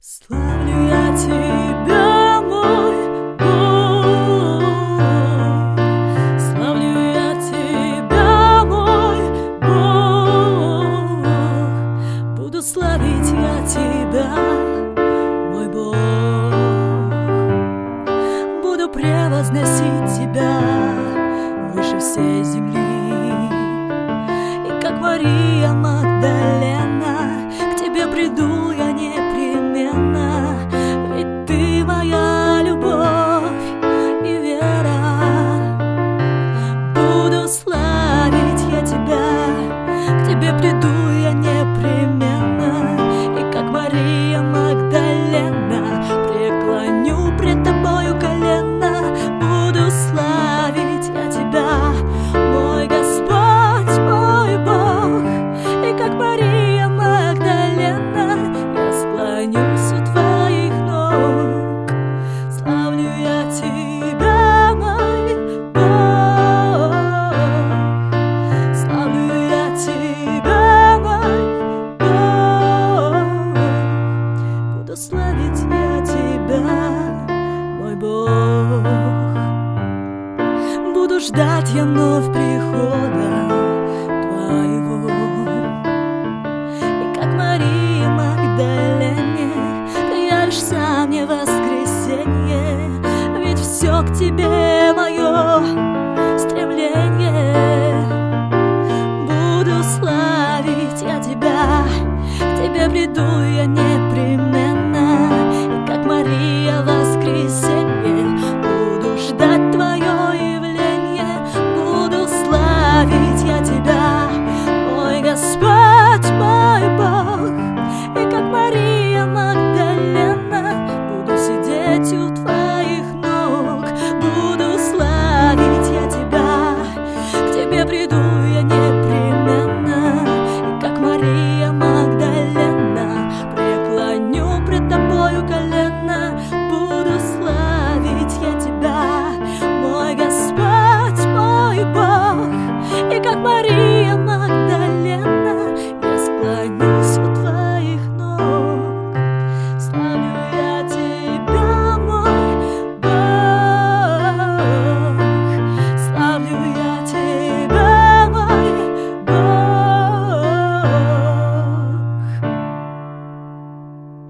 Славлю я тебя, мой Бог, славлю я тебя, мой Бог, буду славить я тебя, мой Бог, буду превозносить тебя выше всей земли. И как Мария Магдалена, к тебе приду я непременно, ведь ты моя любовь и вера. Буду славить я тебя, к тебе приду я непременно, и как Мария Магдалена преклоню пред тобою колено. Буду славить я тебя, мой Господь, мой Бог, и как Мария Магдалена я склонюсь у твоих ног. Славлю я тебя, мой Бог, славлю я тебя, мой Бог, буду славить я тебя, мой Бог. Буду ждать я вновь прихода